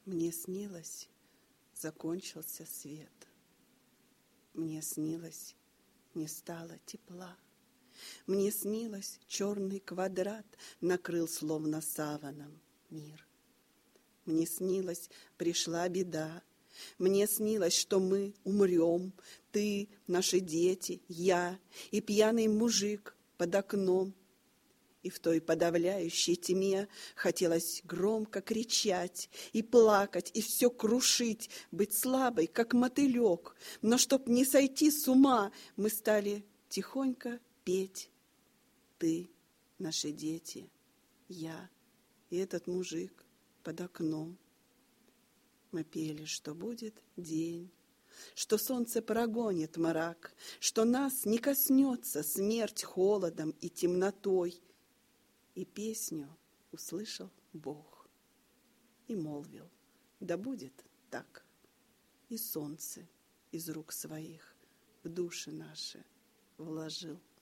Мне снилось, закончился свет. Мне снилось, не стало тепла. Мне снилось, черный квадрат накрыл словно саваном мир. Мне снилось, пришла беда. Мне снилось, что мы умрем, ты, наши дети, я и пьяный мужик под окном. И в той подавляющей тьме хотелось громко кричать и плакать, и все крушить, быть слабой, как мотылек. Но чтоб не сойти с ума, мы стали тихонько петь. Ты, наши дети, я и этот мужик под окном. Мы пели, что будет день, что солнце прогонит мрак, что нас не коснется смерть холодом и темнотой. И песню услышал Бог и молвил: да будет так. И солнце из рук своих в души наши вложил.